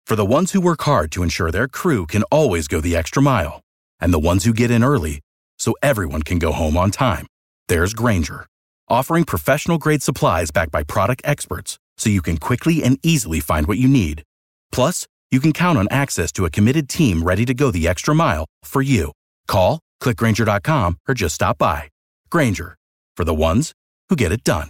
For the ones who work hard to ensure their crew can always go the extra mile, and the ones who get in early so everyone can go home on time, there's Grainger, offering professional-grade supplies backed by product experts so you can quickly and easily find what you need. Plus, you can count on access to a committed team ready to go the extra mile for you. Call, click Grainger.com, or just stop by. Grainger, for the ones who get it done.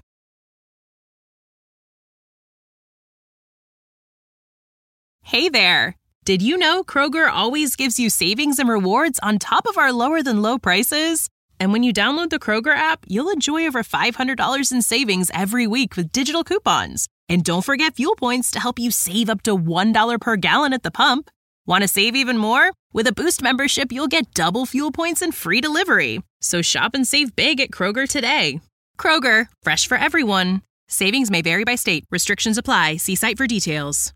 Hey there! Did you know Kroger always gives you savings and rewards on top of our lower-than-low prices? And when you download the Kroger app, you'll enjoy over $500 in savings every week with digital coupons. And don't forget fuel points to help you save up to $1 per gallon at the pump. Want to save even more? With a Boost membership, you'll get double fuel points and free delivery. So shop and save big at Kroger today. Kroger, fresh for everyone. Savings may vary by state. Restrictions apply. See site for details.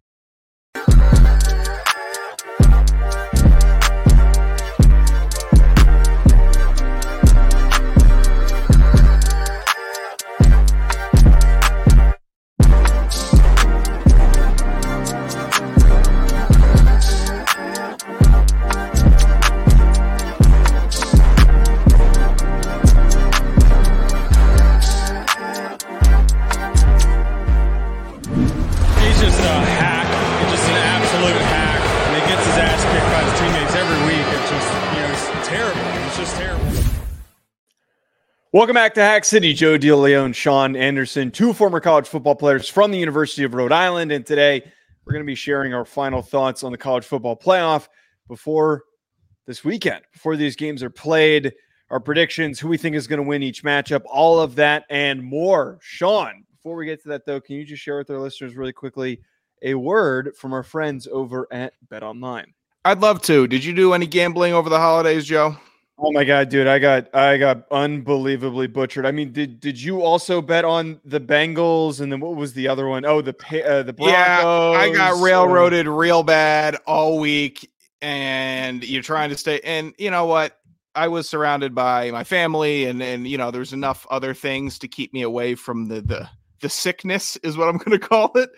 Welcome back to Hack City. Joe DeLeon, Sean Anderson, two former college football players from the University of Rhode Island. And today we're going to be sharing our final thoughts on the college football playoff before this weekend, before these games are played, our predictions, who we think is going to win each matchup, all of that and more. Sean, before we get to that though, can you just share with our listeners really quickly a word from our friends over at BetOnline? I'd love to. Did you do any gambling over the holidays, Joe? Oh my God, dude! I got unbelievably butchered. I mean, did you also bet on the Bengals and then what was the other one? Oh, the Broncos. Yeah, I got railroaded real bad all week, and you're trying to stay. And you know what? I was surrounded by my family, and you know, there's enough other things to keep me away from the sickness, is what I'm going to call it.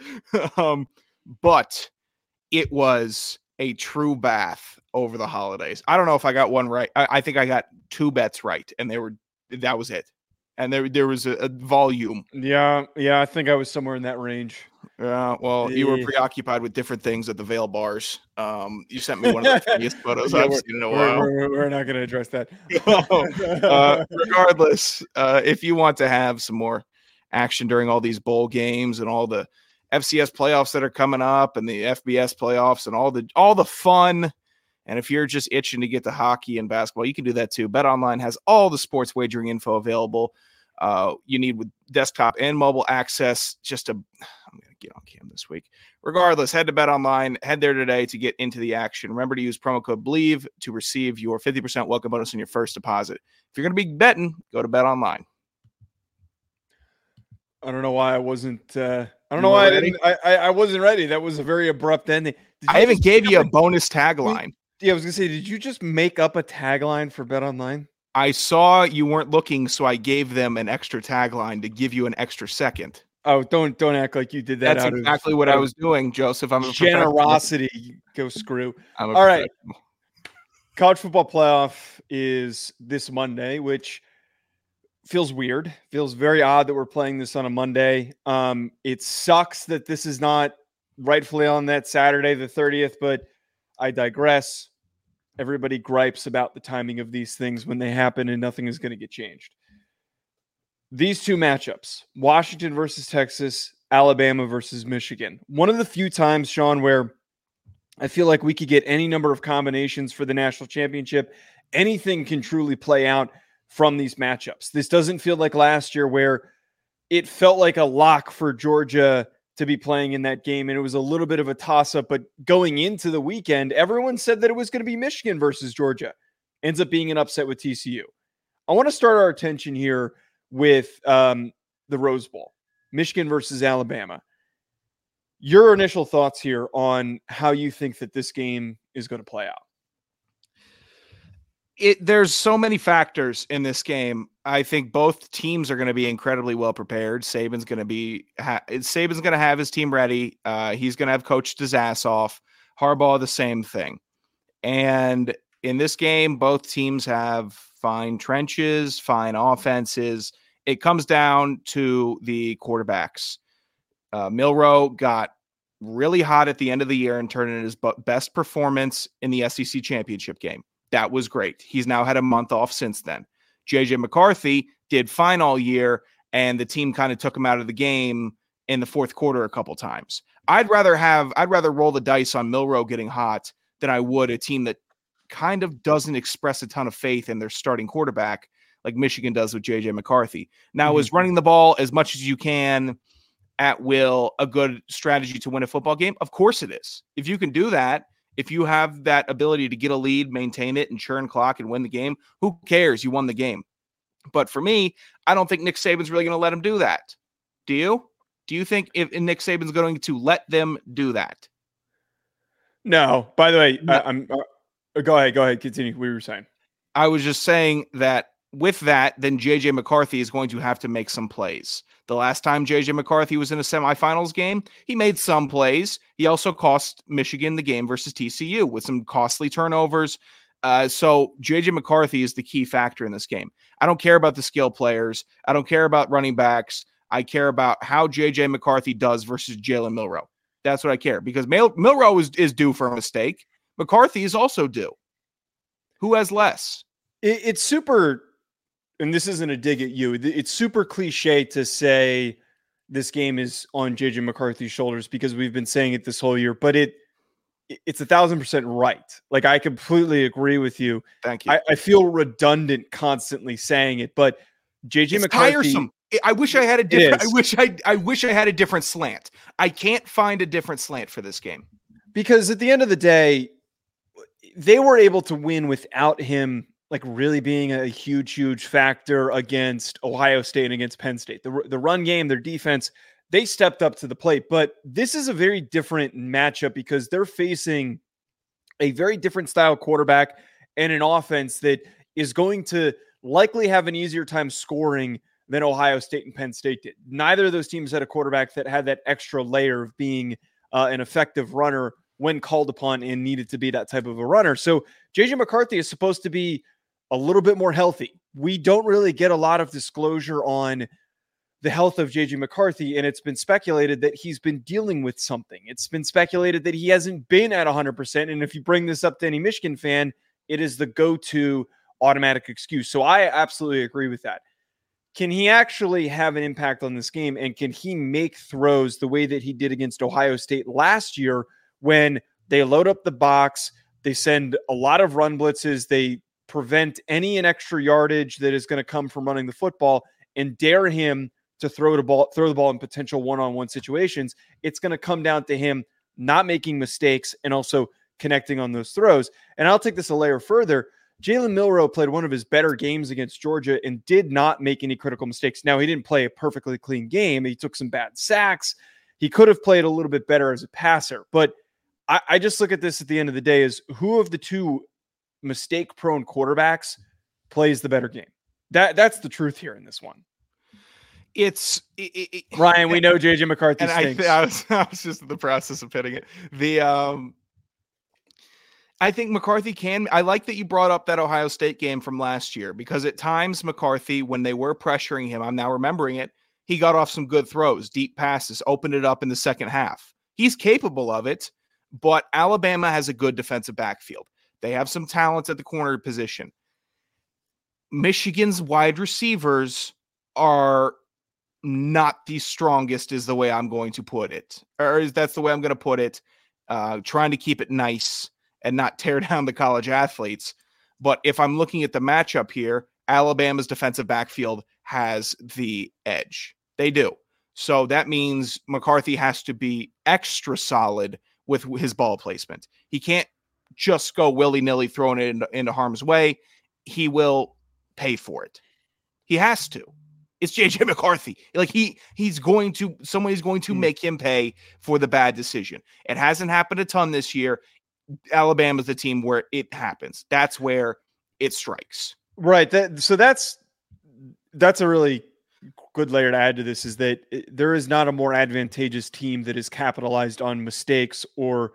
But it was a true bath over the holidays. I don't know if I got one right. I think I got two bets right, and that was it. And there was a volume. Yeah. I think I was somewhere in that range. Yeah. Well, you were preoccupied with different things at the Vail bars. You sent me one of the funniest photos I've seen in a while. We're not going to address that. Regardless, if you want to have some more action during all these bowl games and all the FCS playoffs that are coming up and the FBS playoffs and all the fun. And if you're just itching to get to hockey and basketball, you can do that too. BetOnline has all the sports wagering info available. You need with desktop and mobile access. I'm going to get on cam this week. Regardless, head to BetOnline. Head there today to get into the action. Remember to use promo code BLEAV to receive your 50% welcome bonus on your first deposit. If you're going to be betting, go to BetOnline. I don't know why I wasn't. I don't know why I wasn't ready. That was a very abrupt ending. I even gave you a bonus tagline. Yeah, I was gonna say, did you just make up a tagline for BetOnline? I saw you weren't looking, so I gave them an extra tagline to give you an extra second. Oh, don't act like you did that. That's exactly what I was doing, Joseph. I'm a generosity. Go screw. All right. College football playoff is this Monday, which feels weird. Feels very odd that we're playing this on a Monday. It sucks that this is not rightfully on that Saturday, the 30th, but I digress. Everybody gripes about the timing of these things when they happen, and nothing is going to get changed. These two matchups, Washington versus Texas, Alabama versus Michigan. One of the few times, Sean, where I feel like we could get any number of combinations for the national championship. Anything can truly play out from these matchups. This doesn't feel like last year where it felt like a lock for Georgia to be playing in that game, and it was a little bit of a toss-up, but going into the weekend, everyone said that it was going to be Michigan versus Georgia. Ends up being an upset with TCU. I want to start our attention here with the Rose Bowl, Michigan versus Alabama. Your initial thoughts here on how you think that this game is going to play out. There's so many factors in this game. I think both teams are going to be incredibly well prepared. Saban's going to have his team ready. He's going to have coached his ass off. Harbaugh, the same thing. And in this game, both teams have fine trenches, fine offenses. It comes down to the quarterbacks. Milroe got really hot at the end of the year and turned in his best performance in the SEC championship game. That was great. He's now had a month off since then. JJ McCarthy did fine all year, and the team kind of took him out of the game in the fourth quarter a couple times. I'd rather roll the dice on Milroe getting hot than I would a team that kind of doesn't express a ton of faith in their starting quarterback like Michigan does with JJ McCarthy. Now, is running the ball as much as you can at will a good strategy to win a football game? Of course it is. If you can do that, if you have that ability to get a lead, maintain it, and churn clock and win the game, who cares? You won the game. But for me, I don't think Nick Saban's really going to let him do that. Do you? Do you think if Nick Saban's going to let them do that? No. By the way, no. Go ahead. Continue. We were saying. I was just saying that with that, then JJ McCarthy is going to have to make some plays. The last time JJ McCarthy was in a semifinals game, he made some plays. He also cost Michigan the game versus TCU with some costly turnovers. So JJ McCarthy is the key factor in this game. I don't care about the skill players. I don't care about running backs. I care about how JJ McCarthy does versus Jalen Milroe. That's what I care, because Milroe is due for a mistake. McCarthy is also due. Who has less? It's super, and this isn't a dig at you, it's super cliche to say this game is on JJ McCarthy's shoulders because we've been saying it this whole year, but it's 1,000% right. Like, I completely agree with you. Thank you. I feel redundant constantly saying it, but JJ McCarthy. Tiresome. I wish I had a different. I wish I had a different slant. I can't find a different slant for this game because at the end of the day, they were able to win without him, like, really being a huge factor against Ohio State and against Penn State. The run game, their defense, they stepped up to the plate. But this is a very different matchup because they're facing a very different style quarterback and an offense that is going to likely have an easier time scoring than Ohio State and Penn State did. Neither of those teams had a quarterback that had that extra layer of being an effective runner when called upon and needed to be that type of a runner. So JJ McCarthy is supposed to be a little bit more healthy. We don't really get a lot of disclosure on the health of JJ McCarthy, and it's been speculated that he's been dealing with something. It's been speculated that he hasn't been at 100%, and if you bring this up to any Michigan fan, it is the go-to automatic excuse. So I absolutely agree with that. Can he actually have an impact on this game, and can he make throws the way that he did against Ohio State last year when they load up the box, they send a lot of run blitzes, they prevent any and extra yardage that is going to come from running the football, and dare him to throw the ball in potential one-on-one situations? It's going to come down to him not making mistakes and also connecting on those throws. And I'll take this a layer further. Jalen Milroe played one of his better games against Georgia and did not make any critical mistakes. Now, he didn't play a perfectly clean game. He took some bad sacks. He could have played a little bit better as a passer. But I just look at this at the end of the day as who of the two mistake-prone quarterbacks plays the better game. That's the truth here in this one. Ryan, we know JJ McCarthy stinks. I was just in the process of pitting it. I think McCarthy can. I like that you brought up that Ohio State game from last year, because at times McCarthy, when they were pressuring him, I'm now remembering it, he got off some good throws, deep passes, opened it up in the second half. He's capable of it, but Alabama has a good defensive backfield. They have some talent at the corner position. Michigan's wide receivers are not the strongest, is the way I'm going to put it. Or that's the way I'm going to put it. Trying to keep it nice and not tear down the college athletes. But if I'm looking at the matchup here, Alabama's defensive backfield has the edge. They do. So that means McCarthy has to be extra solid with his ball placement. He can't just go willy-nilly throwing it into harm's way. He will pay for it. He has to. It's JJ McCarthy. Like somebody's going to make him pay for the bad decision. It hasn't happened a ton this year. Alabama's the team where it happens. That's where it strikes. Right. That's a really good layer to add to this, is that there is not a more advantageous team that is capitalized on mistakes or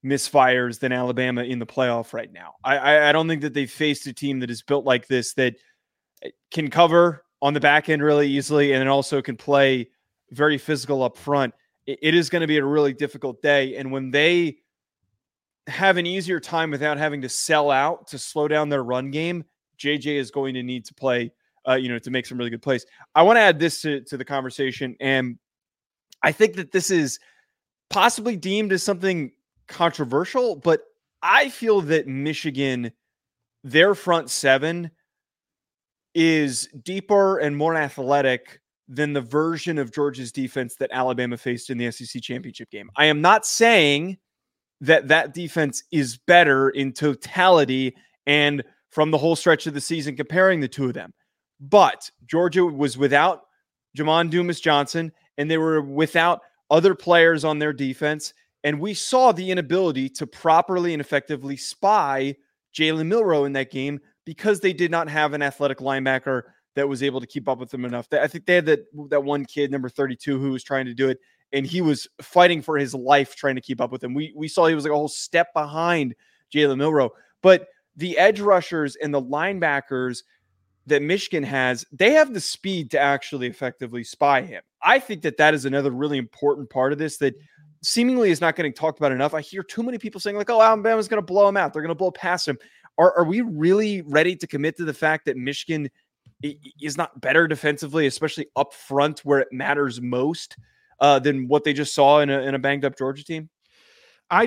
misfires than Alabama in the playoff right now. I don't think that they've faced a team that is built like this, that can cover on the back end really easily and then also can play very physical up front. It is going to be a really difficult day. And when they have an easier time without having to sell out to slow down their run game, JJ is going to need to play, to make some really good plays. I want to add this to the conversation. And I think that this is possibly deemed as something controversial, but I feel that Michigan, their front seven, is deeper and more athletic than the version of Georgia's defense that Alabama faced in the SEC championship game. I am not saying that defense is better in totality and from the whole stretch of the season comparing the two of them. But Georgia was without Jamon Dumas-Johnson, and they were without other players on their defense. And we saw the inability to properly and effectively spy Jalen Milroe in that game because they did not have an athletic linebacker that was able to keep up with them enough. I think they had that one kid, number 32, who was trying to do it, and he was fighting for his life trying to keep up with him. We saw he was like a whole step behind Jalen Milroe. But the edge rushers and the linebackers that Michigan has, they have the speed to actually effectively spy him. I think that is another really important part of this that seemingly is not getting talked about enough. I hear too many people saying like, oh, Alabama's going to blow him out. They're going to blow past him. Are we really ready to commit to the fact that Michigan is not better defensively, especially up front where it matters most, than what they just saw in a banged up Georgia team? I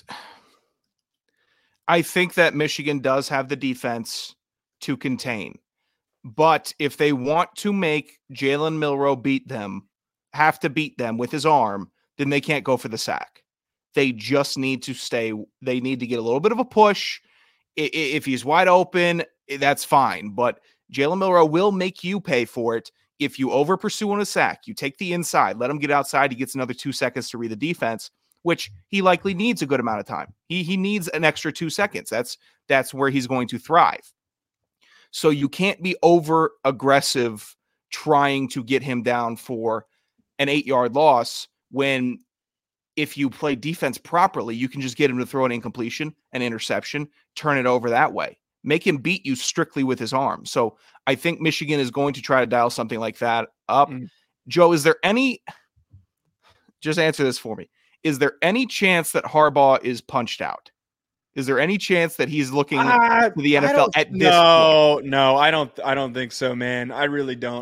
think that Michigan does have the defense to contain. But if they want to make Jalen Milroe have to beat them with his arm, then they can't go for the sack. They just need to they need to get a little bit of a push. If he's wide open, that's fine. But Jalen Milroe will make you pay for it if you over pursue on a sack. You take the inside, let him get outside. He gets another 2 seconds to read the defense, which he likely needs a good amount of time. He needs an extra 2 seconds. That's where he's going to thrive. So you can't be over aggressive trying to get him down for an 8-yard loss when if you play defense properly, you can just get him to throw an incompletion, an interception, turn it over that way. Make him beat you strictly with his arm. So I think Michigan is going to try to dial something like that up. Joe, is there just answer this for me. Is there any chance that Harbaugh is punched out? Is there any chance that he's looking to the NFL at this point? No, I don't think so, man. I really don't.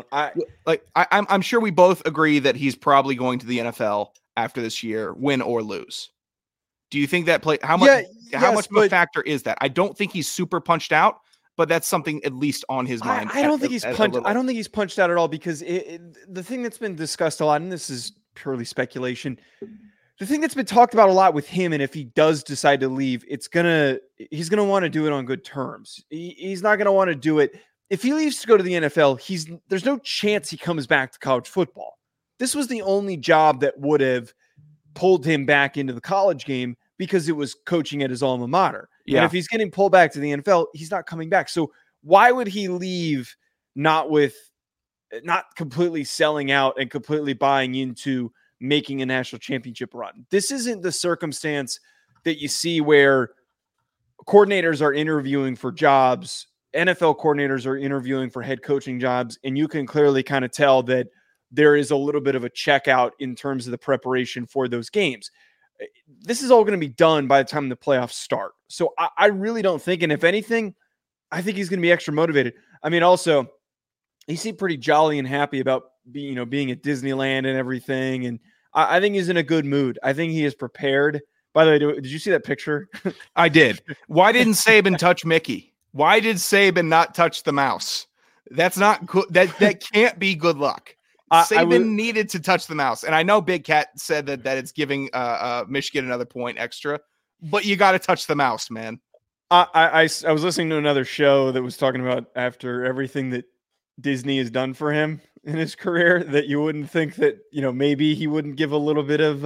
I'm sure we both agree that he's probably going to the NFL after this year, win or lose. Do you think that how much of a factor is that? I don't think he's super punched out, but that's something at least on his mind. I don't think he's punched. I don't think he's punched out at all because the thing that's been discussed a lot, and this is purely speculation. The thing that's been talked about a lot with him, and if he does decide to leave, he's gonna want to do it on good terms. He's not gonna want to do it if he leaves to go to the NFL. There's no chance he comes back to college football. This was the only job that would have pulled him back into the college game because it was coaching at his alma mater. Yeah. And if he's getting pulled back to the NFL, he's not coming back. So why would he leave not completely selling out and completely buying into making a national championship run? This isn't the circumstance that you see where coordinators are interviewing for jobs, NFL coordinators are interviewing for head coaching jobs, and you can clearly kind of tell that there is a little bit of a checkout in terms of the preparation for those games. This is all going to be done by the time the playoffs start. So I really don't think, and if anything, I think he's going to be extra motivated. I mean, also, he seemed pretty jolly and happy about being at Disneyland and everything. And I think he's in a good mood. I think he is prepared. By the way, did you see that picture? I did. Why didn't Saban touch Mickey? Why did Saban not touch the mouse? That's not good. That can't be good luck. Saban needed to touch the mouse. And I know Big Cat said that it's giving Michigan another point extra, but you got to touch the mouse, man. I was listening to another show that was talking about after everything that Disney has done for him in his career, that you wouldn't think that, maybe he wouldn't give a little bit of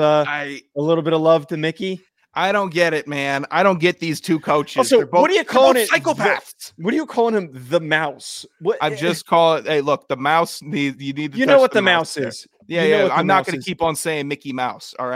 love to Mickey. I don't get it, man. I don't get these two coaches. Also, what are you calling it? Psychopaths. What are you calling him? The mouse? I just call it. Hey, look, the mouse. You need to. You know what the mouse is. Yeah. I'm not going to keep on saying Mickey Mouse. All right.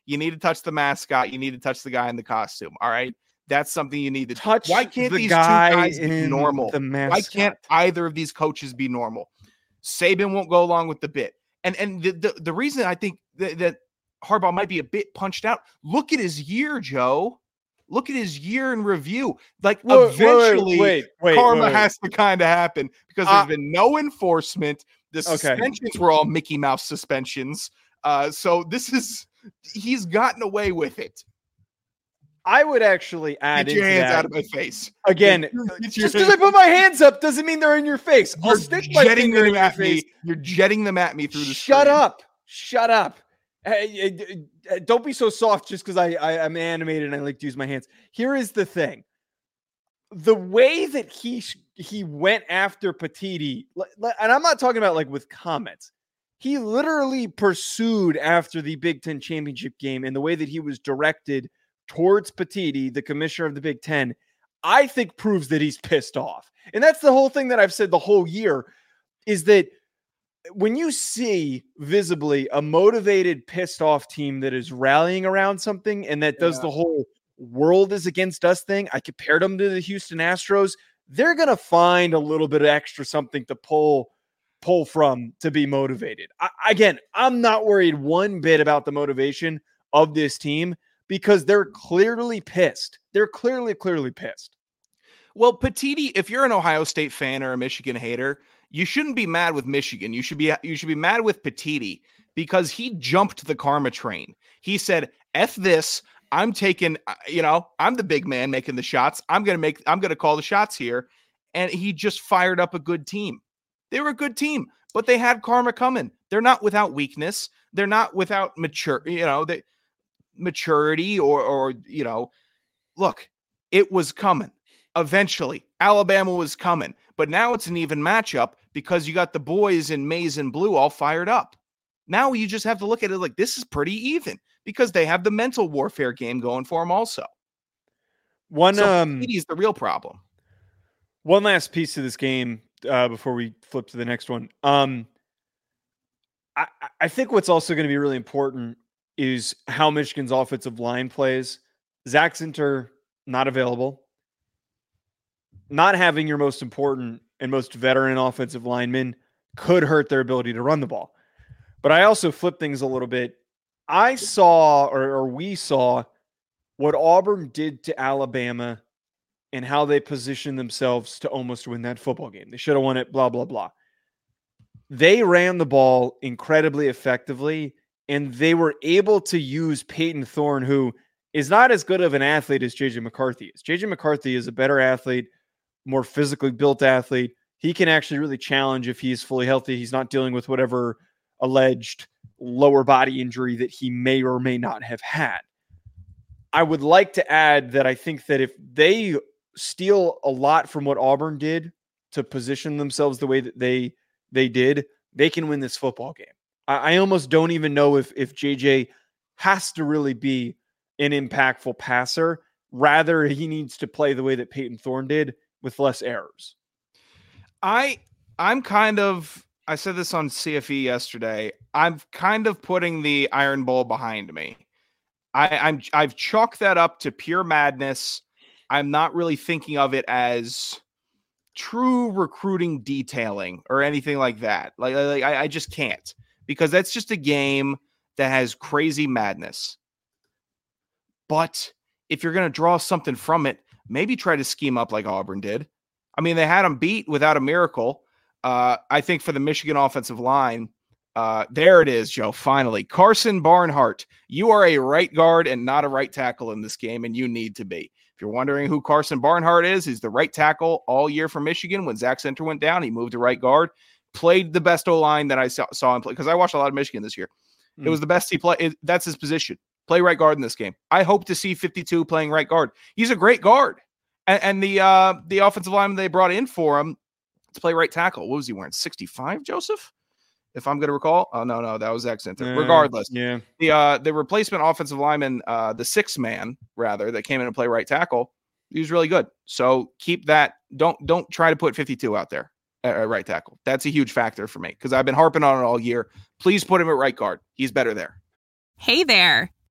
You need to touch the mascot. You need to touch the guy in the costume. All right. That's something you need to touch. Why can't the these guy two guys be normal? Why can't either of these coaches be normal? Saban won't go along with the bit. And the reason I think that Harbaugh might be a bit punched out. Look at his year, Joe. Look at his year in review. Like eventually karma has to kind of happen because there's been no enforcement. The suspensions were all Mickey Mouse suspensions. So he's gotten away with it. I would actually add Get your hands out of my face. Again, just because I put my hands up doesn't mean they're in your face. I'll stick my finger in your face. You're jetting them at me through the screen. Shut up. Hey, don't be so soft just because I'm animated and I like to use my hands. Here is the thing. The way that he went after Petiti, and I'm not talking about like with comments. He literally pursued after the Big Ten championship game and the way that he was directed towards Petiti, the commissioner of the Big Ten, I think proves that he's pissed off. And that's the whole thing that I've said the whole year is that when you see visibly a motivated, pissed off team that is rallying around something and that does the whole world is against us thing, I compared them to the Houston Astros. They're going to find a little bit of extra something to pull from to be motivated. Again, I'm not worried one bit about the motivation of this team because they're clearly pissed. They're clearly pissed. Well, Petiti, if you're an Ohio State fan or a Michigan hater, you shouldn't be mad with Michigan. You should be mad with Petiti because he jumped the karma train. He said, F this. I'm taking, I'm the big man making the shots. I'm going to call the shots here. And he just fired up a good team. They were a good team, but they had karma coming. They're not without weakness. They're not without maturity or look, it was coming. Eventually, Alabama was coming, but now it's an even matchup because you got the boys in maize and blue all fired up. Now you just have to look at it like this is pretty even because they have the mental warfare game going for them also. Petiti is the real problem. One last piece of this game before we flip to the next one. I think what's also going to be really important is how Michigan's offensive line plays. Zach Zinter, not available. Not having your most important and most veteran offensive lineman could hurt their ability to run the ball. But I also flip things a little bit. I saw, or we saw, what Auburn did to Alabama and how they positioned themselves to almost win that football game. They should have won it, blah, blah, blah. They ran the ball incredibly effectively, and they were able to use Peyton Thorne, who is not as good of an athlete as J.J. McCarthy is. J.J. McCarthy is a better athlete, more physically built athlete. He can actually really challenge if he's fully healthy. He's not dealing with whatever alleged lower body injury that he may or may not have had. I would like to add that I think that if they steal a lot from what Auburn did to position themselves the way that they did, they can win this football game. I almost don't even know if JJ has to really be an impactful passer. Rather, he needs to play the way that Peyton Thorne did with less errors. I'm kind of, I said this on CFE yesterday, I'm kind of putting the Iron Bowl behind me. I've chalked that up to pure madness. I'm not really thinking of it as true recruiting detailing or anything like that. Like I just can't, because that's just a game that has crazy madness. But if you're going to draw something from it, maybe try to scheme up like Auburn did. I mean, they had them beat without a miracle. I think for the Michigan offensive line, there it is, Joe, finally. Carson Barnhart, you are a right guard and not a right tackle in this game, and you need to be. If you're wondering who Carson Barnhart is, he's the right tackle all year for Michigan. When Zach Zinter went down, he moved to right guard, played the best O-line that I saw him play, because I watched a lot of Michigan this year. It was the best he played. That's his position. Play right guard in this game. I hope to see 52 playing right guard. He's a great guard. And the offensive lineman they brought in for him to play right tackle, what was he wearing? 65, Joseph? If I'm going to recall. Oh, no, that was Zach Zinter. Regardless. Yeah. The replacement offensive lineman, the sixth man, rather, that came in to play right tackle, he was really good. So keep that. Don't try to put 52 out there at right tackle. That's a huge factor for me because I've been harping on it all year. Please put him at right guard. He's better there. Hey there.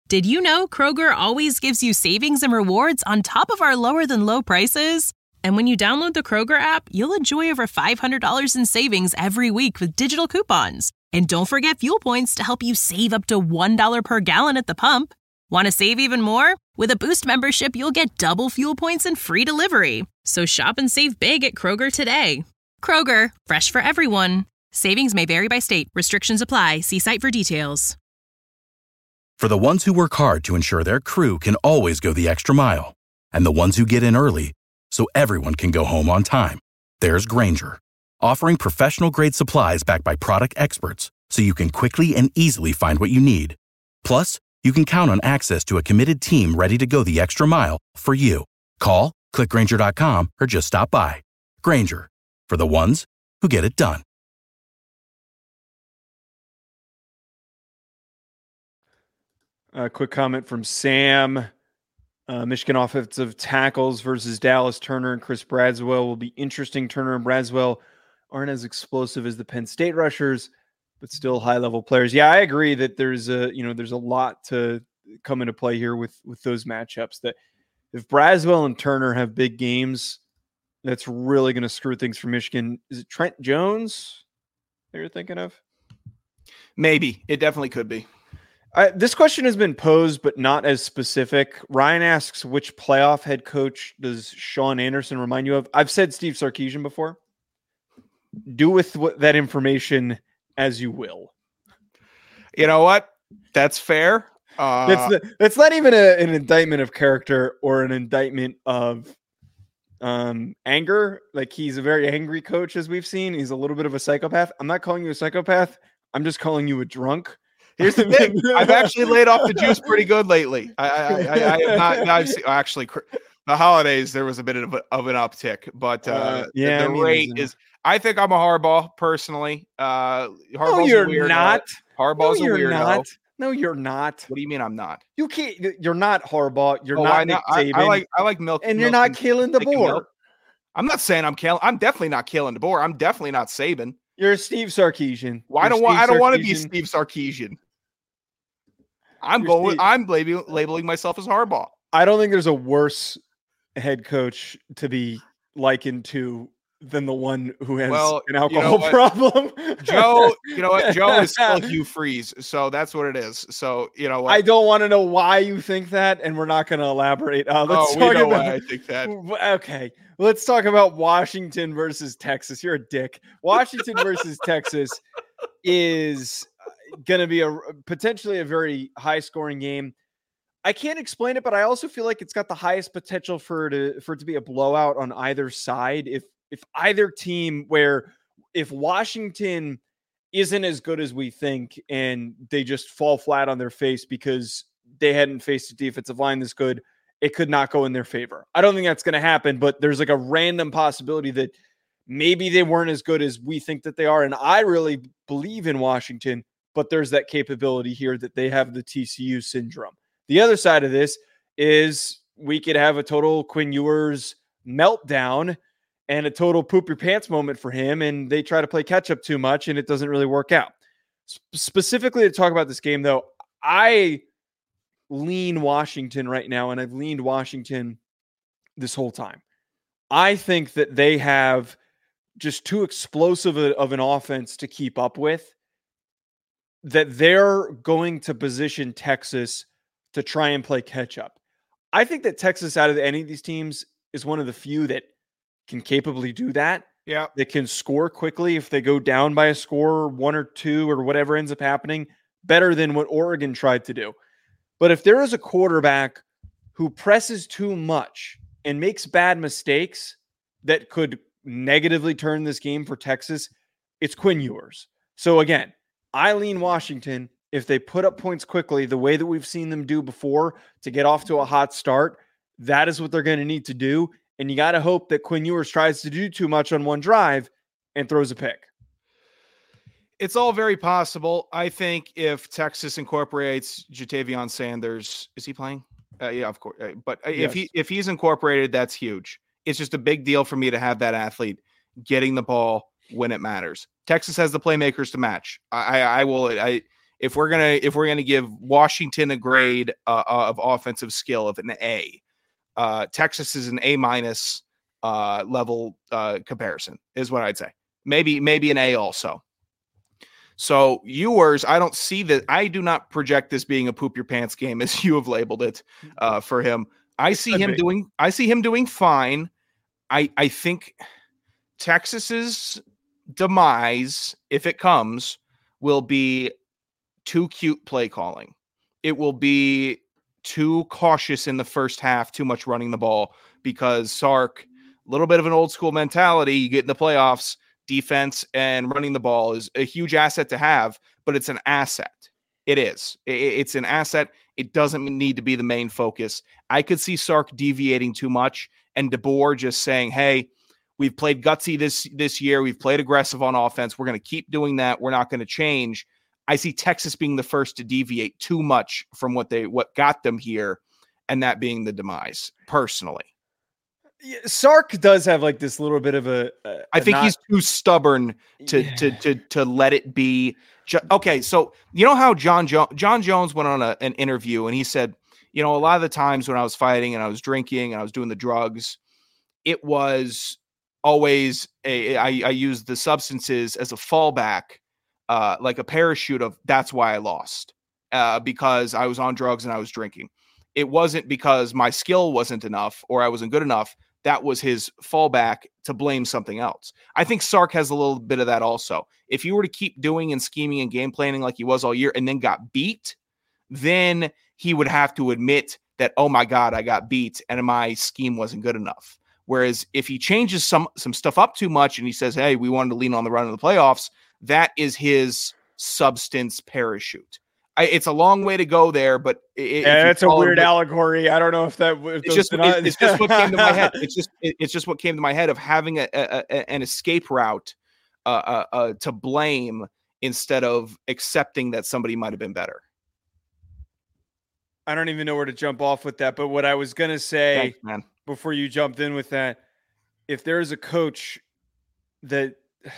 Did you know Kroger always gives you savings and rewards on top of our lower than low prices? And when you download the Kroger app, you'll enjoy over $500 in savings every week with digital coupons. And don't forget fuel points to help you save up to $1 per gallon at the pump. Want to save even more? With a Boost membership, you'll get double fuel points and free delivery. So shop and save big at Kroger today. Kroger, fresh for everyone. Savings may vary by state. Restrictions apply. See site for details. For the ones who work hard to ensure their crew can always go the extra mile, and the ones who get in early so everyone can go home on time, there's Grainger, offering professional-grade supplies backed by product experts so you can quickly and easily find what you need. Plus, you can count on access to a committed team ready to go the extra mile for you. Call, click Grainger.com, or just stop by. Grainger, for the ones who get it done. A quick comment from Sam. Michigan offensive tackles versus Dallas. Turner and Chris Braswell will be interesting. Turner and Braswell aren't as explosive as the Penn State rushers, but still high-level players. Yeah, I agree that there's a lot to come into play here with those matchups. That if Braswell and Turner have big games, that's really going to screw things for Michigan. Is it Trent Jones that you're thinking of? Maybe. It definitely could be. This question has been posed, but not as specific. Ryan asks, which playoff head coach does Sean Anderson remind you of? I've said Steve Sarkisian before. Do with that information as you will. You know what? That's fair. That's not even an indictment of character or an indictment of anger. Like, he's a very angry coach, as we've seen. He's a little bit of a psychopath. I'm not calling you a psychopath. I'm just calling you a drunk. Here's the thing. I've actually laid off the juice pretty good lately. I have not. I've seen, actually, the holidays there was a bit of an uptick, but the rate is. I think I'm a Harbaugh personally. Harbaugh's no, you're not. Harbaugh's no, a weirdo. Not. No, you're not. What do you mean I'm not? You can't. You're not Harbaugh. You're not Nick Saban. I like milk, and you're not Kalen DeBoer. I'm not saying I'm definitely not Kalen DeBoer. I'm definitely not Saban. You're Steve Sarkisian. I don't want to be Steve Sarkisian. I'm labeling myself as Harbaugh. I don't think there's a worse head coach to be likened to than the one who has an alcohol problem. Joe, you know what? Joe is still Hugh Freeze, so that's what it is. So you know what? I don't want to know why you think that, and we're not going to elaborate. We know why I think that. Okay, let's talk about Washington versus Texas. You're a dick. Washington versus Texas is going to be potentially a very high scoring game. I can't explain it, but I also feel like it's got the highest potential for it to be a blowout on either side. If either team, if Washington isn't as good as we think and they just fall flat on their face because they hadn't faced a defensive line this good, it could not go in their favor. I don't think that's going to happen, but there's like a random possibility that maybe they weren't as good as we think that they are. And I really believe in Washington, but there's that capability here that they have the TCU syndrome. The other side of this is we could have a total Quinn Ewers meltdown and a total poop your pants moment for him, and they try to play catch up too much, and it doesn't really work out. Specifically to talk about this game, though, I lean Washington right now, and I've leaned Washington this whole time. I think that they have just too explosive of an offense to keep up with, that they're going to position Texas to try and play catch up. I think that Texas, out of any of these teams, is one of the few that can capably do that. Yeah. They can score quickly if they go down by a score, 1 or 2 or whatever ends up happening, better than what Oregon tried to do. But if there is a quarterback who presses too much and makes bad mistakes that could negatively turn this game for Texas, it's Quinn Ewers. So again, I lean Washington. If they put up points quickly, the way that we've seen them do before to get off to a hot start, that is what they're going to need to do. And you got to hope that Quinn Ewers tries to do too much on one drive and throws a pick. It's all very possible. I think if Texas incorporates Jatavion Sanders, is he playing? Yeah, of course. But yes. if he's incorporated, that's huge. It's just a big deal for me to have that athlete getting the ball when it matters. Texas has the playmakers to match. if we're gonna give Washington a grade of offensive skill of an A, Texas is an A- level comparison is what I'd say. Maybe an A also. So Ewers, I don't see that. I do not project this being a poop your pants game as you have labeled it for him. I see him doing fine. I think Texas's demise, if it comes, will be too cute play calling. It will be too cautious in the first half, too much running the ball, because Sark, a little bit of an old school mentality. You get in the playoffs, defense and running the ball is a huge asset to have, but it's an asset. It is. It's an asset. It doesn't need to be the main focus. I could see Sark deviating too much and DeBoer just saying, hey, we've played gutsy this year. We've played aggressive on offense. We're going to keep doing that. We're not going to change. I see Texas being the first to deviate too much from what got them here, and that being the demise, personally. Sark does have like this little bit of a I think he's too stubborn to let it be. Okay, so you know how John Jones went on an interview and he said, a lot of the times when I was fighting and I was drinking and I was doing the drugs, it was always I used the substances as a fallback, like a parachute of that's why I lost, because I was on drugs and I was drinking. It wasn't because my skill wasn't enough or I wasn't good enough. That was his fallback to blame something else. I think Sark has a little bit of that also. If you were to keep doing and scheming and game planning like he was all year and then got beat, then he would have to admit that, oh my God, I got beat and my scheme wasn't good enough. Whereas if he changes some stuff up too much and he says, hey, we wanted to lean on the run of the playoffs, that is his substance parachute. It's a long way to go there, but it's a weird allegory. I don't know if that. It's just what came to my head. It's just what came to my head of having an escape route to blame instead of accepting that somebody might have been better. I don't even know where to jump off with that, but what I was gonna say before you jumped in with that, if there's a coach that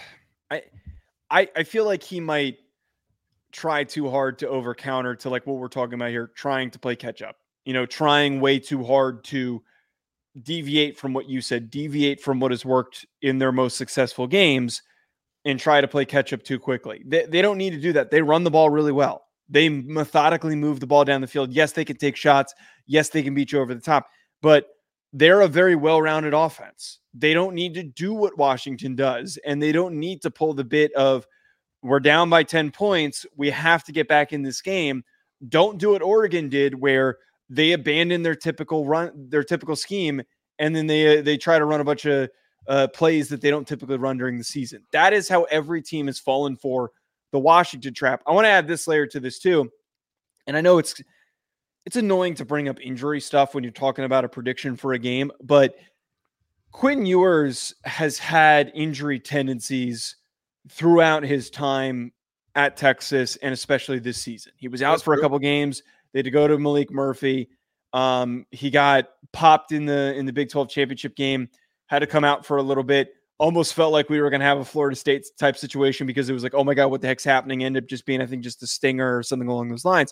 I feel like he might try too hard to over counter to like what we're talking about here, trying to play catch up, trying way too hard to deviate from what you said, deviate from what has worked in their most successful games and try to play catch up too quickly. They don't need to do that. They run the ball really well. They methodically move the ball down the field. Yes, they can take shots. Yes, they can beat you over the top, but they're a very well-rounded offense. They don't need to do what Washington does, and they don't need to pull the bit of, we're down by 10 points. We have to get back in this game. Don't do what Oregon did, where they abandon their typical scheme, and then they try to run a bunch of plays that they don't typically run during the season. That is how every team has fallen for the Washington trap. I want to add this layer to this too, and I know it's annoying to bring up injury stuff when you're talking about a prediction for a game, but Quinn Ewers has had injury tendencies throughout his time at Texas, and especially this season. He was out for a couple games. They had to go to Malik Murphy. He got popped in the Big 12 championship game, had to come out for a little bit. Almost felt like we were going to have a Florida State type situation because it was like, oh my God, what the heck's happening? Ended up just being, I think, just a stinger or something along those lines.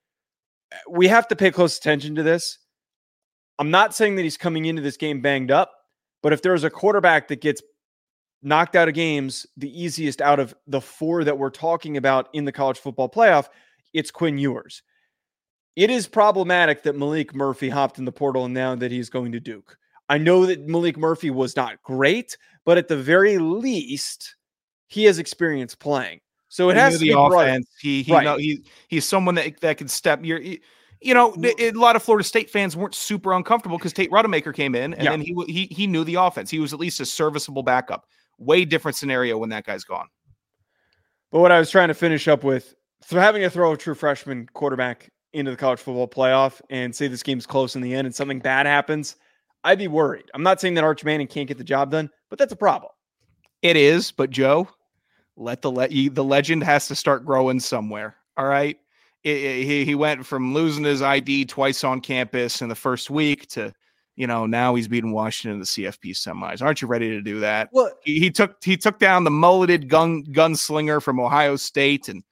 We have to pay close attention to this. I'm not saying that he's coming into this game banged up, but if there's a quarterback that gets knocked out of games, the easiest out of the four that we're talking about in the college football playoff, it's Quinn Ewers. It is problematic that Malik Murphy hopped in the portal and now that he's going to Duke. I know that Malik Murphy was not great, but at the very least, he has experience playing. So it has to be offense. He's someone that can step. A lot of Florida State fans weren't super uncomfortable because Tate Rodemaker came in and then he knew the offense. He was at least a serviceable backup. Way different scenario when that guy's gone. But what I was trying to finish up with, having to throw a true freshman quarterback into the college football playoff and say this game's close in the end and something bad happens, I'd be worried. I'm not saying that Arch Manning can't get the job done, but that's a problem. It is, but Joe, the legend has to start growing somewhere. All right. He went from losing his ID twice on campus in the first week to, now he's beating Washington in the CFP semis. Aren't you ready to do that? Well, he took down the mulleted gunslinger from Ohio State, and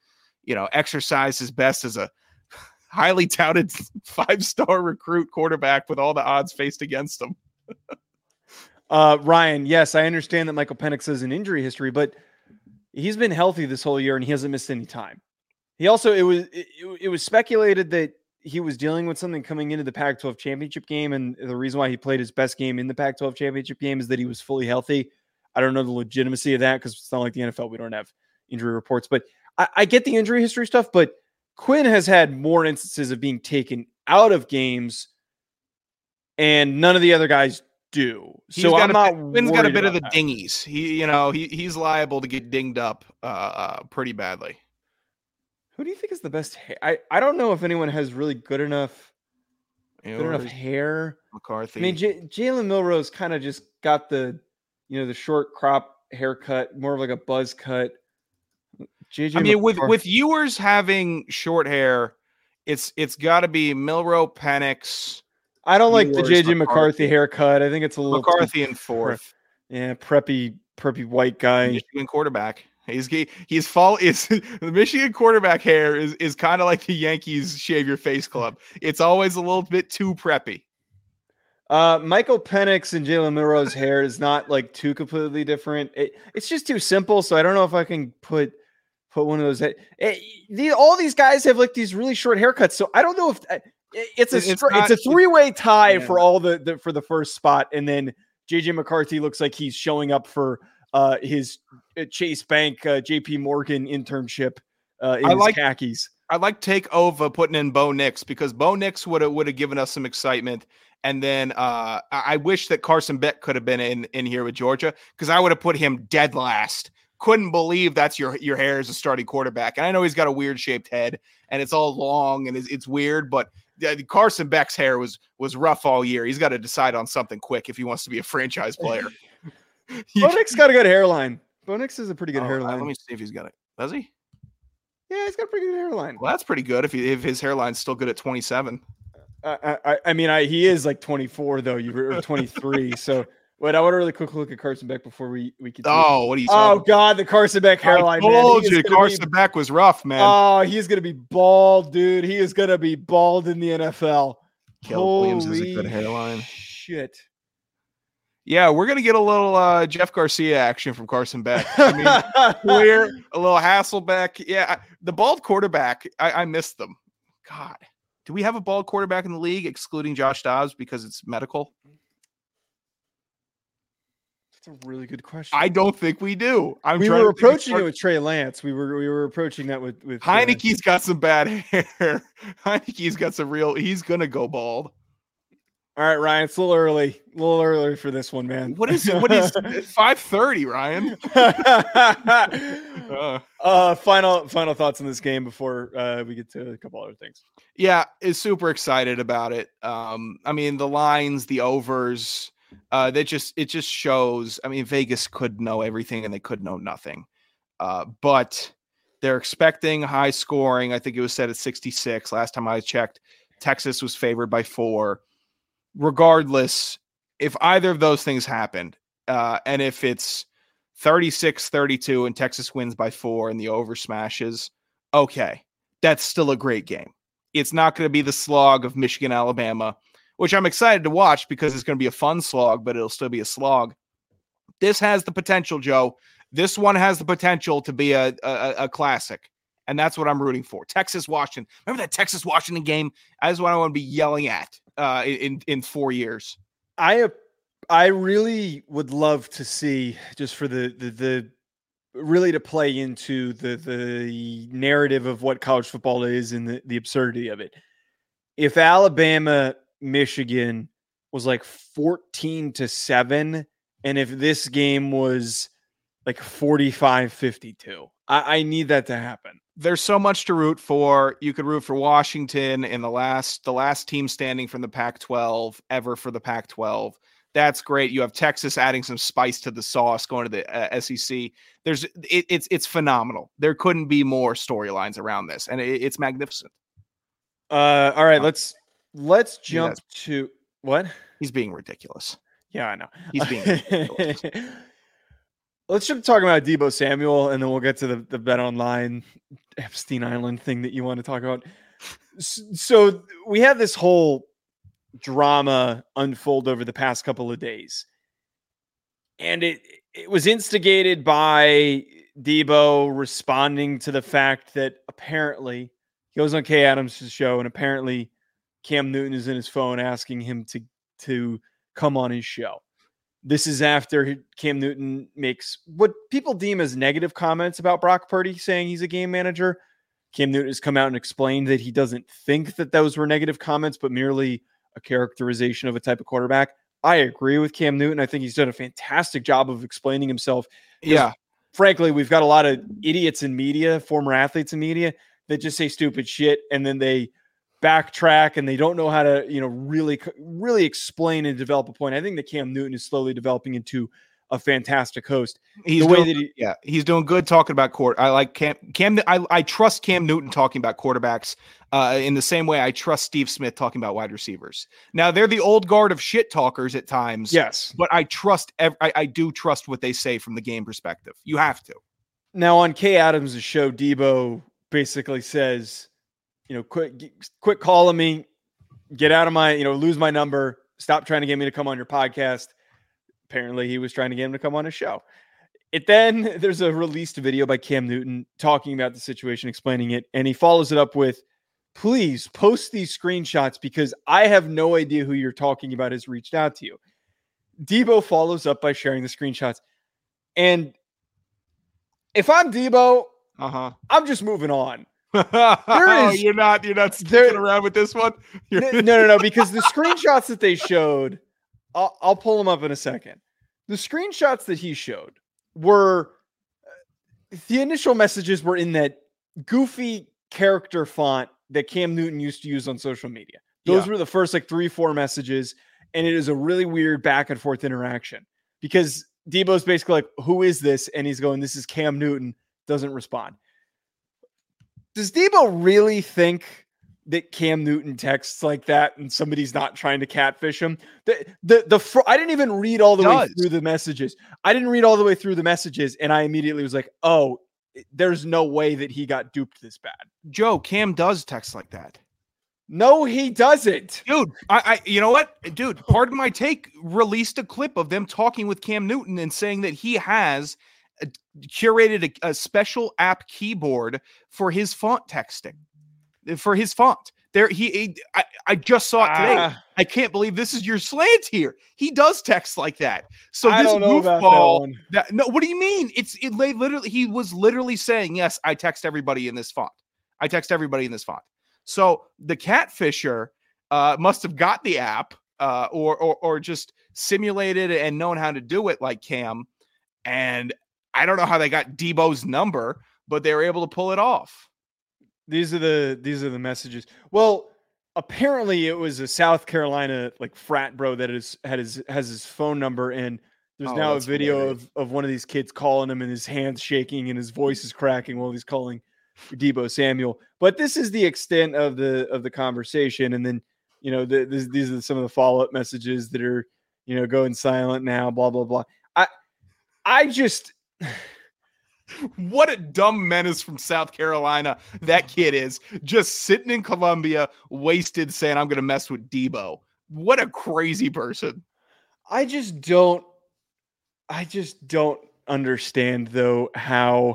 exercise his best as a highly touted 5-star recruit quarterback with all the odds faced against him. Ryan, yes, I understand that Michael Penix has an injury history, but he's been healthy this whole year and he hasn't missed any time. He also, it was speculated that he was dealing with something coming into the Pac-12 championship game. And the reason why he played his best game in the Pac-12 championship game is that he was fully healthy. I don't know the legitimacy of that because it's not like the NFL. We don't have injury reports, but I get the injury history stuff, but Quinn has had more instances of being taken out of games and none of the other guys do. Quinn's got a bit of the dingies. He's liable to get dinged up pretty badly. Who do you think is the best hair? I don't know if anyone has really good enough hair. McCarthy. I mean, Jalen Milrose kind of just got the short crop haircut, more of like a buzz cut. With Ewers having short hair, it's got to be Milroe, Penix. I don't like the JJ McCarthy haircut. I think it's a little McCarthy in fourth. Yeah, preppy white guy. Michigan quarterback. The Michigan quarterback hair is kind of like the Yankees shave your face club. It's always a little bit too preppy. Michael Penix and Jalen Milrose's hair is not like too completely different. It's just too simple. So I don't know if I can put one of those. All these guys have like these really short haircuts. So I don't know if it's a three-way tie for all for the first spot. And then JJ McCarthy looks like he's showing up for his Chase Bank, JP Morgan internship in his khakis. I like Takeover putting in Bo Nix because Bo Nix would have given us some excitement. And then I wish that Carson Beck could have been in here with Georgia because I would have put him dead last. Couldn't believe that's your hair as a starting quarterback. And I know he's got a weird shaped head and it's all long and it's weird, but Carson Beck's hair was rough all year. He's got to decide on something quick if he wants to be a franchise player. Bo Nix got a good hairline. Bo Nix is a pretty good hairline. Let me see if he's got it. Does he? Yeah, he's got a pretty good hairline. Well, that's pretty good if his hairline's still good at 27. He is like 24 though. You were 23. So wait, I want a really quick look at Carson Beck before we could. Oh, what are you? Oh God, the Carson Beck hairline. I told you, Carson Beck was rough, man. Oh, he's gonna be bald, dude. He is gonna be bald in the NFL. Caleb Williams has a good hairline. Shit. Yeah, we're gonna get a little Jeff Garcia action from Carson Beck. I mean, clear, a little Hasselbeck. Yeah, the bald quarterback. I miss them. God, do we have a bald quarterback in the league excluding Josh Dobbs because it's medical? That's a really good question. I don't think we do. We were approaching it with Trey Lance. We were approaching that with Heineke's got some bad hair. Heineke's got some real. He's gonna go bald. All right, Ryan. It's a little early for this one, man. What is 5:30, Ryan? Final thoughts on this game before we get to a couple other things. Yeah, is super excited about it. I mean, the lines, the overs. It just shows. I mean, Vegas could know everything and they could know nothing. But they're expecting high scoring. I think it was set at 66 last time I checked. Texas was favored by 4. Regardless, if either of those things happened, and if it's 36-32 and Texas wins by 4 and the over smashes, okay, that's still a great game. It's not going to be the slog of Michigan, Alabama, which I'm excited to watch because it's going to be a fun slog, but it'll still be a slog. This has the potential, Joe. This one has the potential to be a classic, and that's what I'm rooting for. Texas-Washington. Remember that Texas-Washington game? That's what I want to be yelling at in 4 years. I really would love to see, just for the really to play into the narrative of what college football is and the absurdity of it. If Alabama Michigan was like 14-7, and if this game was like 45-52, I need that to happen. There's so much to root for. You could root for Washington and the last team standing from the Pac-12 ever for the Pac-12. That's great. You have Texas adding some spice to the sauce, going to the SEC. It's phenomenal. There couldn't be more storylines around this, and it's magnificent. All right, let's jump to what? He's being ridiculous. Yeah, I know. He's being ridiculous. Let's jump talking about Deebo Samuel, and then we'll get to the Bet Online Epstein Island thing that you want to talk about. So we had this whole drama unfold over the past couple of days, and it was instigated by Deebo responding to the fact that apparently he goes on Kay Adams' show, and apparently Cam Newton is in his phone asking him to come on his show. This is after Cam Newton makes what people deem as negative comments about Brock Purdy, saying he's a game manager. Cam Newton has come out and explained that he doesn't think that those were negative comments, but merely a characterization of a type of quarterback. I agree with Cam Newton. I think he's done a fantastic job of explaining himself. Yeah. Frankly, we've got a lot of idiots in media, former athletes in media, that just say stupid shit and then they backtrack and they don't know how to, really explain and develop a point. I think that Cam Newton is slowly developing into a fantastic host. He's doing good talking about I like Cam. I trust Cam Newton talking about quarterbacks in the same way I trust Steve Smith talking about wide receivers. Now they're the old guard of shit talkers at times. Yes, but I do trust what they say from the game perspective. You have to. Now on Kay Adams' show, Deebo basically says, quit calling me, get out of my, lose my number, stop trying to get me to come on your podcast. Apparently he was trying to get him to come on his show. There's a released video by Cam Newton talking about the situation, explaining it. And he follows it up with, please post these screenshots because I have no idea who you're talking about has reached out to you. Deebo follows up by sharing the screenshots. And if I'm Deebo, I'm just moving on. You're not sticking around with this one. No, because the screenshots that they showed, I'll pull them up in a second. The screenshots that he showed were the initial messages were in that goofy character font that Cam Newton used to use on social media. Those were the first 3-4 messages, and it is a really weird back and forth interaction because Deebo's basically like, who is this? And he's going, this is Cam Newton, doesn't respond. Does Deebo really think that Cam Newton texts like that and somebody's not trying to catfish him? I didn't even read all the way through the messages. And I immediately was like, oh, there's no way that he got duped this bad. Joe, Cam does text like that. No, he doesn't. Dude, you know what? Dude, Pardon My Take released a clip of them talking with Cam Newton and saying that he has curated a special app keyboard for his font texting, for his font. I just saw it today. I can't believe this is your slant here. He does text like that. So I this don't know goofball. about that one. No, what do you mean? He was literally saying, yes, I text everybody in this font. So the catfisher must have got the app or just simulated and known how to do it like Cam. And I don't know how they got Deebo's number, but they were able to pull it off. These are the messages. Well, apparently it was a South Carolina frat bro that has his phone number, and there's now a video of one of these kids calling him and his hands shaking and his voice is cracking while he's calling Deebo Samuel. But this is the extent of the conversation, and then these are some of the follow-up messages that are going silent now. Blah blah blah. I just. What a dumb menace from South Carolina that kid is, just sitting in Columbia, wasted, saying, I'm going to mess with Deebo. What a crazy person. I just don't understand, though, how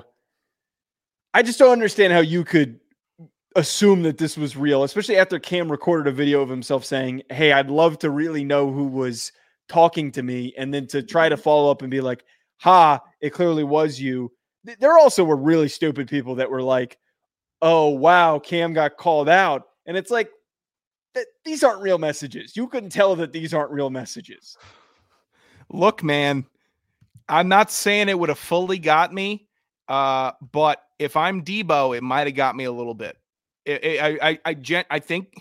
you could assume that this was real, especially after Cam recorded a video of himself saying, hey, I'd love to really know who was talking to me, and then to try to follow up and be like, it clearly was you. There also were really stupid people that were like, oh, wow, Cam got called out. And it's like, these aren't real messages. You couldn't tell that these aren't real messages. Look, man, I'm not saying it would have fully got me, but if I'm Deebo, it might have got me a little bit. I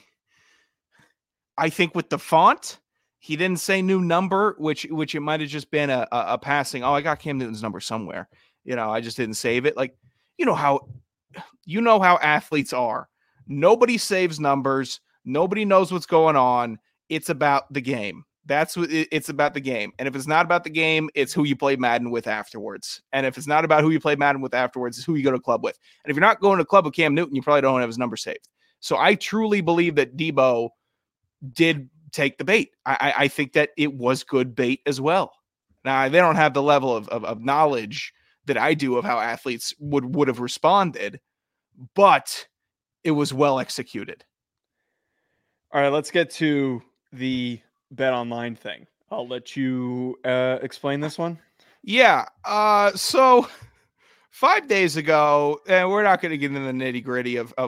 think with the font, he didn't say new number, which it might have just been a passing. Oh, I got Cam Newton's number somewhere. I just didn't save it. How athletes are. Nobody saves numbers. Nobody knows what's going on. It's about the game. That's what it's about, the game. And if it's not about the game, it's who you play Madden with afterwards. And if it's not about who you play Madden with afterwards, it's who you go to club with. And if you're not going to club with Cam Newton, you probably don't have his number saved. So I truly believe that Debo did take the bait. I think that it was good bait as well. Now, they don't have the level of knowledge that I do of how athletes would have responded, but it was well executed. All right, let's get to the Bet Online thing. I'll let you explain this one. Yeah. So 5 days ago, and we're not going to get into the nitty gritty of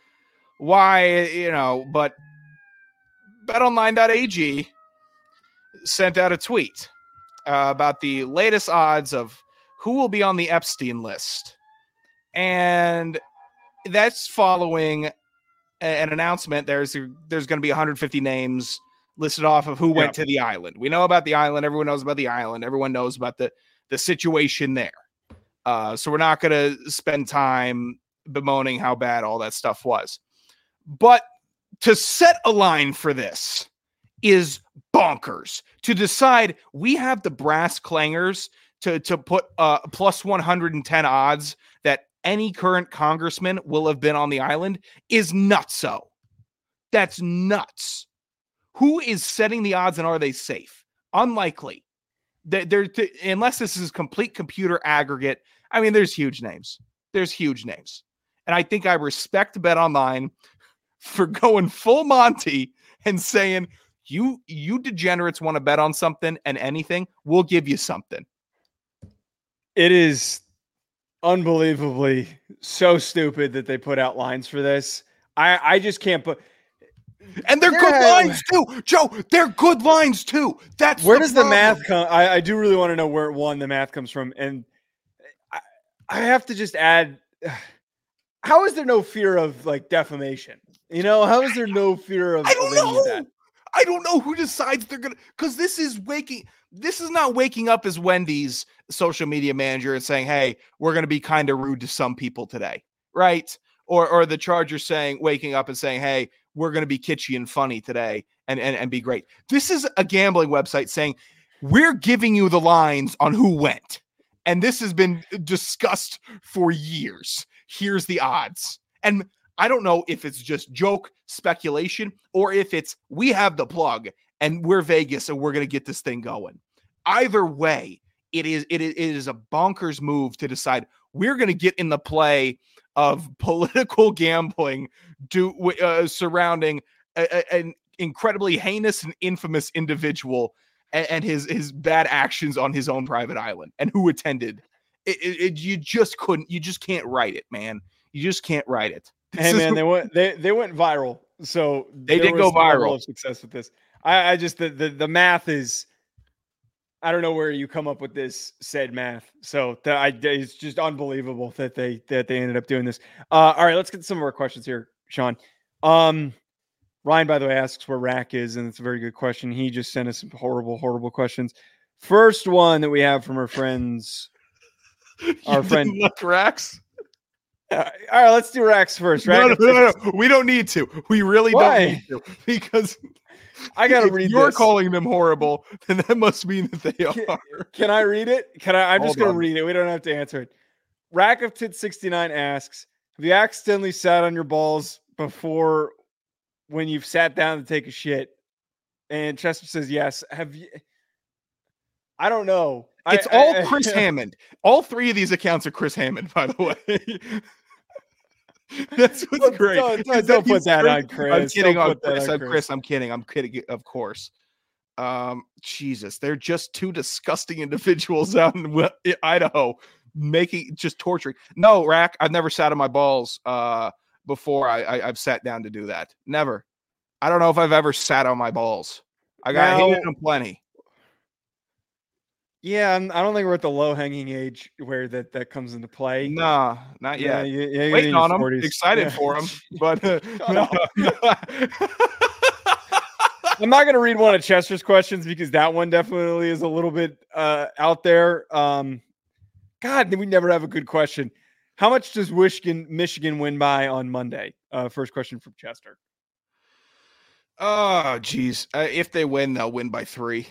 why, but betonline.ag sent out a tweet about the latest odds of who will be on the Epstein list. And that's following an announcement. There's going to be 150 names listed off of who went to the island. We know about the island. Everyone knows about the island. Everyone knows about the situation there. So we're not going to spend time bemoaning how bad all that stuff was. But to set a line for this is bonkers. To decide we have the brass clangers to put plus 110 odds that any current congressman will have been on the island is nutso. That's nuts. Who is setting the odds, and are they safe? Unlikely. Unless this is complete computer aggregate. I mean, there's huge names. And I think I respect BetOnline for going full Monty and saying, you degenerates want to bet on something and anything, we'll give you something. It is unbelievably so stupid that they put out lines for this. I just can't put... And they're good lines too, Joe. They're good lines too. That's where does the math come? I do really want to know where the math comes from, and I have to just add: how is there no fear of like defamation? How is there no fear of? I don't know. That? I don't know who decides they're gonna, because this is not waking up as Wendy's social media manager and saying, "Hey, we're gonna be kind of rude to some people today," right? Or the Chargers waking up and saying, "Hey, we're going to be kitschy and funny today and be great." This is a gambling website saying, we're giving you the lines on who went. And this has been discussed for years. Here's the odds. And I don't know if it's just joke speculation or if it's, we have the plug and we're Vegas and we're going to get this thing going. Either way, it is a bonkers move to decide we're going to get in the play of political gambling surrounding an incredibly heinous and infamous individual and his bad actions on his own private island and who attended. You just can't write it, man. You just can't write it. Hey, man, they went viral. So they did go viral. Of success with this. I just, the math is, I don't know where you come up with this said math. So it's just unbelievable that they ended up doing this. All right, let's get some of our questions here, Sean. Ryan, by the way, asks where Rack is, and it's a very good question. He just sent us some horrible, horrible questions. First one that we have from our friends. Our friend Rax. All right, let's do Rax first. No, we don't need to. We really don't need to, because I gotta read. You're calling them horrible, and that must mean that they are. Can I read it? I'm just gonna read it. We don't have to answer it. Rack of Tit 69 asks, have you accidentally sat on your balls before when you've sat down to take a shit? And Chester says yes. Have you? I don't know. It's all Chris Hammond. All three of these accounts are Chris Hammond, by the way. That's what's great. Don't put that on Chris. I'm kidding on Chris. I'm kidding. I'm kidding, of course. Jesus, they're just two disgusting individuals out in Idaho just torturing. No, Rack, I've never sat on my balls before I've sat down to do that. Never. I don't know if I've ever sat on my balls. I got hit them plenty. Yeah, I don't think we're at the low-hanging age where that comes into play. Nah, not yet. Waiting on them, excited for them, but no. I'm not going to read one of Chester's questions because that one definitely is a little bit out there. God, we never have a good question. How much does Michigan win by on Monday? First question from Chester. Oh, geez. If they win, they'll win by 3.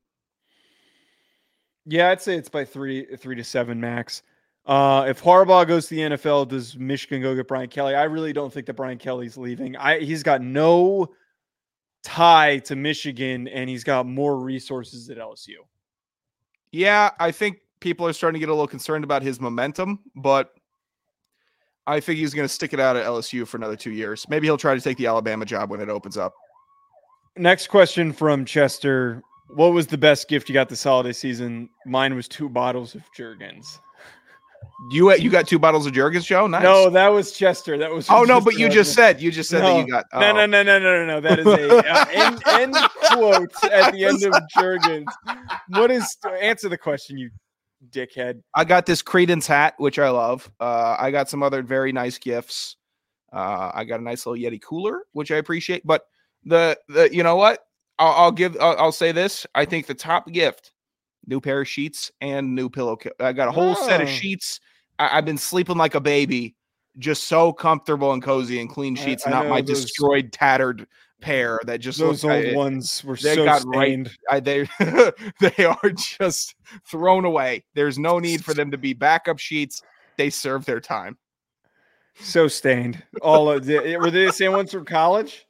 Yeah, I'd say it's by 3 to 7 max. If Harbaugh goes to the NFL, does Michigan go get Brian Kelly? I really don't think that Brian Kelly's leaving. He's got no tie to Michigan, and he's got more resources at LSU. Yeah, I think people are starting to get a little concerned about his momentum, but I think he's going to stick it out at LSU for another 2 years. Maybe he'll try to take the Alabama job when it opens up. Next question from Chester. What was the best gift you got this holiday season? Mine was 2 bottles of Jergens. You got 2 bottles of Jergens, Joe? Nice. No, that was Chester. That was. Oh no, but you just said that you got. Oh. No. That is a end quote at the end of Jergens. What is? Answer the question, you dickhead. I got this Credence hat, which I love. I got some other very nice gifts. I got a nice little Yeti cooler, which I appreciate. But the you know what? I'll say this. I think the top gift, new pair of sheets and new pillow. I got a whole set of sheets. I've been sleeping like a baby, just so comfortable and cozy and clean sheets, not my destroyed, tattered pair that just those old ones were so stained. They are just thrown away. There's no need for them to be backup sheets. They serve their time. So stained. Were they the same ones from college?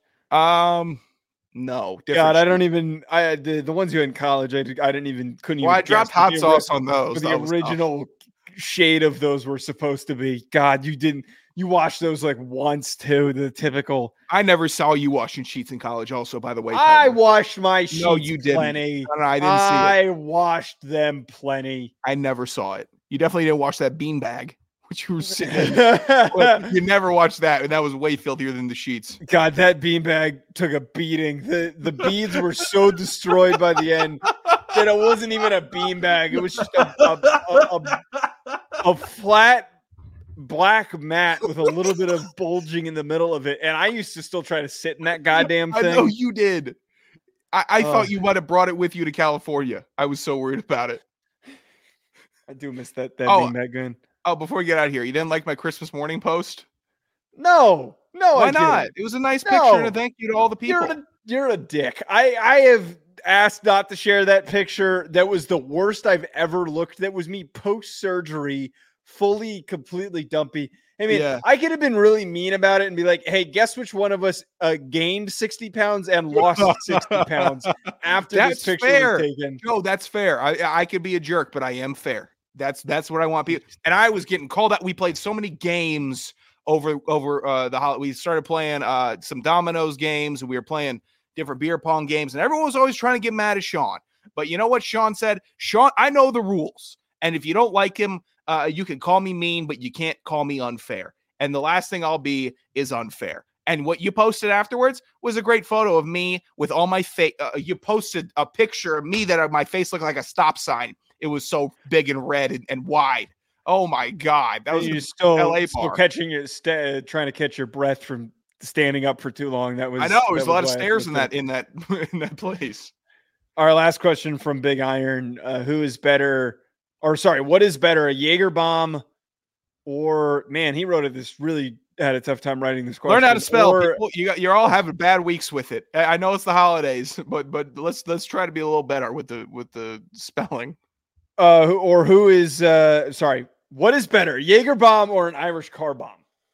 No. God, I don't even. The ones you had in college, couldn't even. Well, I dropped hot sauce on those. The original shade of those were supposed to be. God, you didn't. You washed those like once too. The typical. I never saw you washing sheets in college. Also, by the way, I washed my sheets. No, you didn't. Plenty. No, I didn't see it. I washed them plenty. I never saw it. You definitely didn't wash that beanbag, which you were sitting in. You never watched that, and that was way filthier than the sheets. God, that beanbag took a beating. The beads were so destroyed by the end that it wasn't even a beanbag. It was just a flat black mat with a little bit of bulging in the middle of it. And I used to still try to sit in that goddamn thing. I know you did. I thought you might have brought it with you to California. I was so worried about it. I do miss that beanbag gun. Oh, before we get out of here, you didn't like my Christmas morning post? No. Why not? It was a nice picture and a thank you to all the people. You're a dick. I have asked not to share that picture. That was the worst I've ever looked. That was me post-surgery, completely dumpy. I mean, yeah. I could have been really mean about it and be like, hey, guess which one of us gained 60 pounds and lost 60 pounds after this picture was taken. No, that's fair. I could be a jerk, but I am fair. That's what I want people. And I was getting called out. We played so many games over the holiday. We started playing some dominoes games, and we were playing different beer pong games, and everyone was always trying to get mad at Sean. But you know what Sean said? Sean, I know the rules, and if you don't like him, you can call me mean, but you can't call me unfair. And the last thing I'll be is unfair. And what you posted afterwards was a great photo of me with all my face. You posted a picture of me that my face looked like a stop sign. It was so big and red and wide. Oh my God. That was still catching trying to catch your breath from standing up for too long. That was, I know there's a lot of stairs in that place. Our last question from Big Iron. Who is better? Or sorry, what is better? A Jaeger bomb or man, he wrote it. This really had a tough time writing this question. Learn how to spell. People, you're all having bad weeks with it. I know it's the holidays, but let's try to be a little better with the spelling. Who is what is better, Jaeger bomb or an Irish car bomb?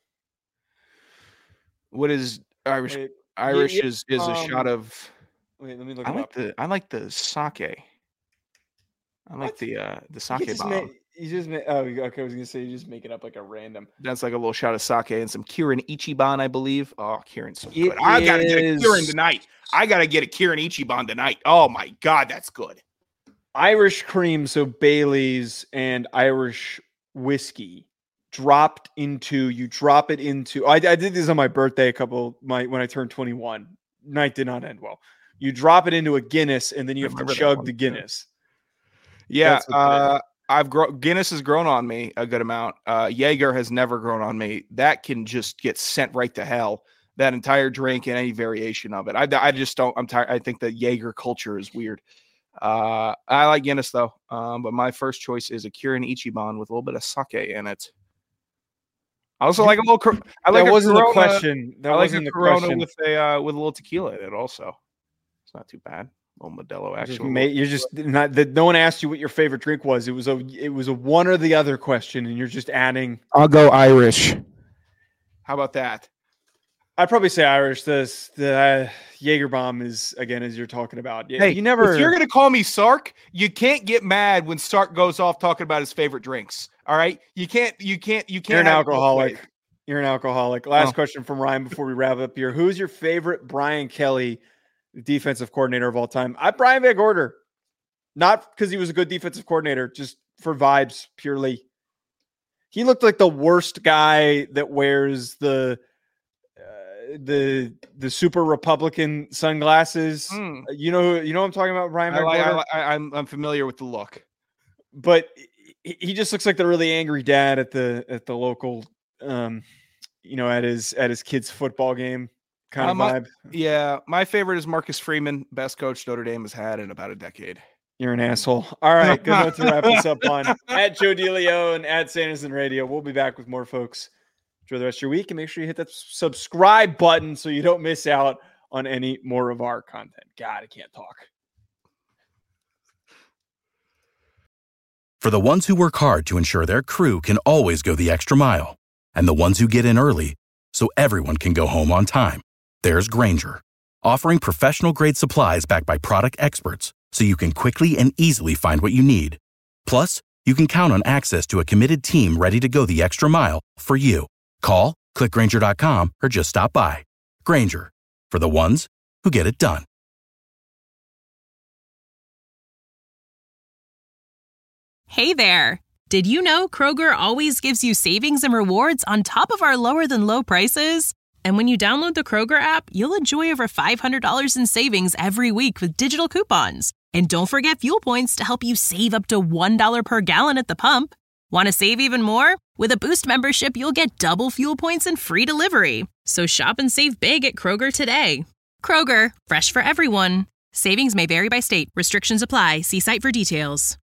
What is Irish? Irish is a shot of. Wait, let me look. I like the sake. I like the sake bomb. You just made. Oh, okay. I was gonna say you just make it up like a random. That's like a little shot of sake and some Kirin Ichiban, I believe. Oh, Kirin's so good. I gotta get a Kirin tonight. I gotta get a Kirin Ichiban tonight. Oh my God, that's good. Irish cream, so Bailey's and Irish whiskey dropped into. You drop it into. I did this on my birthday. When I turned 21. Night did not end well. You drop it into a Guinness and then you have to chug the Guinness. Yeah, Guinness has grown on me a good amount. Jaeger has never grown on me. That can just get sent right to hell. That entire drink and any variation of it. I just don't. I'm tired. I think the Jaeger culture is weird. I like Guinness though. But my first choice is a Kirin Ichiban with a little bit of sake in it. I also like a little. That wasn't the question. That wasn't the Corona with a little tequila in it. Also, it's not too bad. A little Modelo, actually. You're just not. No one asked you what your favorite drink was. It was a one or the other question, and you're just adding. I'll go Irish. How about that? I'd probably say Irish. The Jaeger bomb is, again, as you're talking about. Hey, if you're gonna call me Sark, you can't get mad when Sark goes off talking about his favorite drinks. All right, you can't. You're an alcoholic. You're an alcoholic. Last question from Ryan before we wrap up here. Who's your favorite Brian Kelly defensive coordinator of all time? Brian Van Gorder. Not because he was a good defensive coordinator, just for vibes purely. He looked like the worst guy that wears the super Republican sunglasses. You know what I'm talking about, Brian Van Gorder? I'm familiar with the look. But he just looks like the really angry dad at the local at his kids' football game kind of vibe. Yeah, my favorite is Marcus Freeman, best coach Notre Dame has had in about a decade. You're an asshole. All right, good note to wrap this up on. At Joe DeLeo and at Sanderson Radio. We'll be back with more, folks. Enjoy the rest of your week, and make sure you hit that subscribe button so you don't miss out on any more of our content. God, I can't talk. For the ones who work hard to ensure their crew can always go the extra mile, and the ones who get in early so everyone can go home on time, there's Grainger, offering professional-grade supplies backed by product experts so you can quickly and easily find what you need. Plus, you can count on access to a committed team ready to go the extra mile for you. Call, click Grainger.com, or just stop by. Grainger, for the ones who get it done. Hey there. Did you know Kroger always gives you savings and rewards on top of our lower-than-low prices? And when you download the Kroger app, you'll enjoy over $500 in savings every week with digital coupons. And don't forget fuel points to help you save up to $1 per gallon at the pump. Want to save even more? With a Boost membership, you'll get double fuel points and free delivery. So shop and save big at Kroger today. Kroger, fresh for everyone. Savings may vary by state. Restrictions apply. See site for details.